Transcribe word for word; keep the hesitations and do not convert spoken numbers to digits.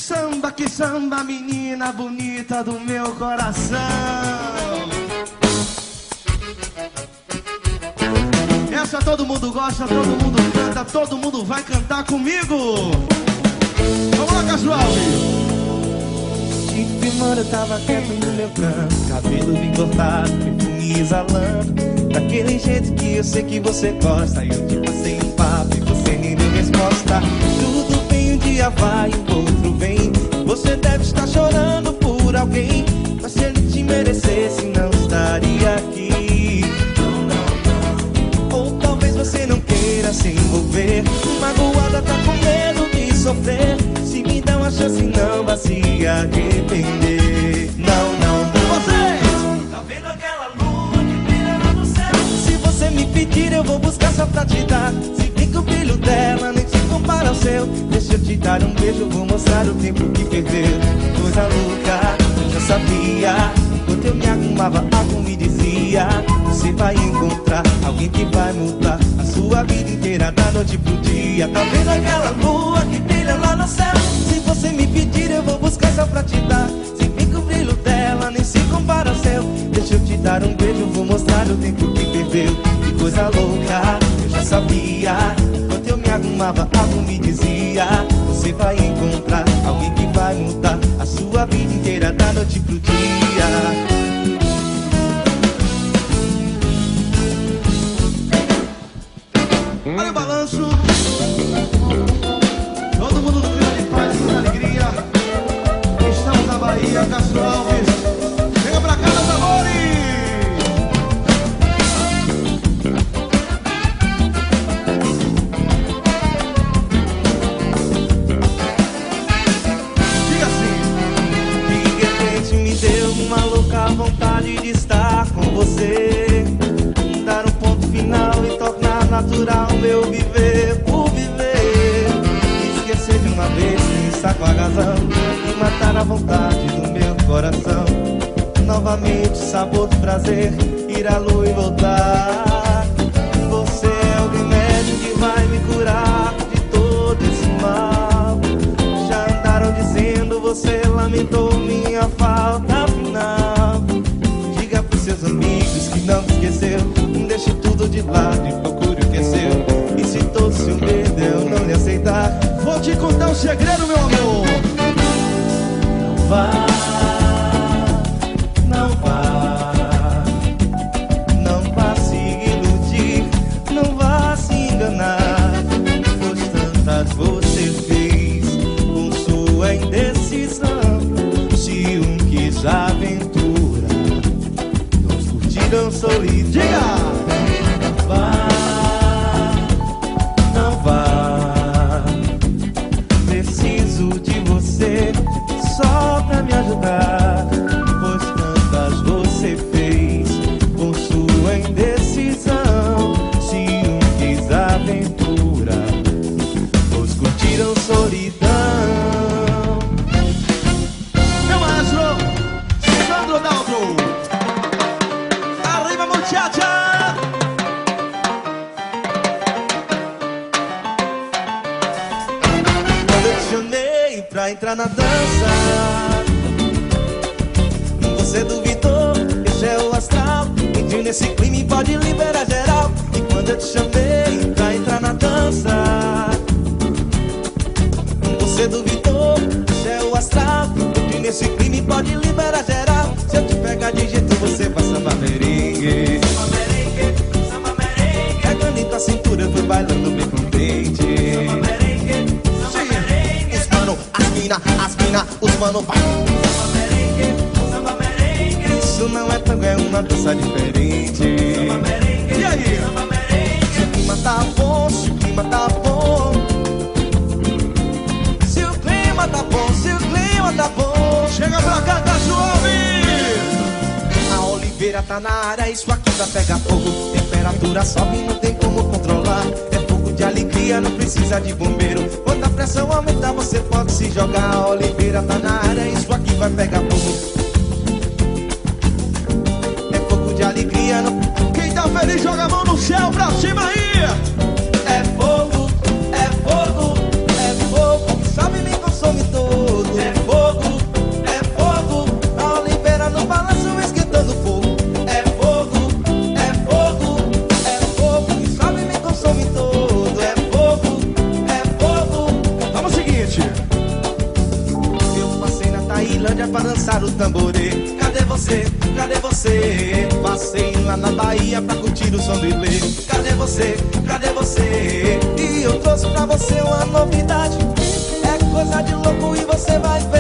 Samba que samba, menina bonita do meu coração. Essa todo mundo gosta, todo mundo canta, todo mundo vai cantar comigo. Vamos lá, casual. Chico de mano, eu tava quieto no meu canto, cabelo bem cortado, perfume exalando, daquele jeito que eu sei que você gosta. Eu te passei um papo e você nem deu resposta. Tudo bem, um dia vai, o outro vem. Você deve estar chorando por alguém, mas se ele te merecesse não estaria aqui. Ou talvez você não queira se envolver, magoada, tá com medo de sofrer. Se me dá uma chance não vai se arrepender. Não, não, não. Vocês! Tá vendo aquela lua que brilha lá no céu? Se você me pedir eu vou buscar só pra te dar. Se bem que o brilho dela nem se compara ao seu. Deixa eu te dar um beijo, vou mostrar o tempo que perdeu. Coisa louca, eu já sabia. Enquanto eu me arrumava, algo me dizia: você vai encontrar alguém que vai mudar a sua vida inteira, da noite pro dia. Tá vendo aquela lua que brilha lá no céu? Se você me pedir eu vou buscar só pra te dar. Se bem que o brilho dela nem se compara ao seu. Deixa eu te dar um beijo, vou mostrar o tempo que perdeu. Que coisa louca, eu já sabia. Enquanto eu me arrumava, algo me dizia: você vai encontrar alguém que vai mudar a sua vida inteira, da noite pro dia. Olha o balanço. Todo mundo no clima de paz e alegria. Estamos na Bahia, Castro Alves. Venha pra cá, meus amores. Diga assim. De repente me deu uma louca vontade de estar com você, dar um ponto final e tornar natural meu viver por viver. Esquecer de uma vez quem está com a razão e matar a vontade do meu coração. Novamente sabor do prazer, ir à lua e voltar. Você é o remédio que vai me curar de todo esse mal. Já andaram dizendo, você lamentou minha falta final. Diga pros seus amigos que não me esqueceu, deixe tudo de lado e procure o que é seu. E se todo seu medo eu não lhe aceitar, vou te contar um segredo, meu amor. Não vá, não vá, não vá se iludir, não vá se enganar, pois tantas você fez com sua indecisão. Se um quis aventura, dois curtiram solidão. Diga! Vá, não vá, preciso de você só pra me ajudar, pois tantas você fez com sua indecisão. Se um quis aventura, dois curtiram solidão. Meu maestro, Sandro Daltro, arriba muchacha. Pra entrar na dança, você duvidou, esse é o astral. Entre nesse clima e pode liberar geral. E quando eu te chamei pra entrar na dança, você duvidou, esse é o astral. Entre nesse clima e pode liberar geral. Se eu te pegar de jeito você vai samba merengue. Samba merengue, samba merengue. Pegando em tua cintura eu fui bailando bem contente. Samba merengue, samba merengue. As mina, as mina, os mano vai. Samba merengue, samba merengue. Isso não é tango, é uma dança diferente. Samba merengue, e aí? Samba merengue. Se o clima tá bom, se o clima tá bom, se o clima tá bom, se o clima tá bom, chega pra cá, Castro Alves. A Oliveira tá na área, isso aqui vai pegar fogo. Temperatura sobe, não tem como controlar. É fogo de alegria, não precisa de bombeiro. Quando a pressão aumentar, você pode se jogar. A Oliveira tá na área, isso aqui vai pegar fogo. É fogo de alegria, não... Quem tá feliz joga a mão no céu pra cima aí. É fogo, é fogo, é fogo, sabe me consome todo. gente. Eu passei na Tailândia pra dançar o tamborê. Cadê você? Cadê você? Passei lá na Bahia pra curtir o som do ilê. Cadê você? Cadê você? E eu trouxe pra você uma novidade. É coisa de louco e você vai ver.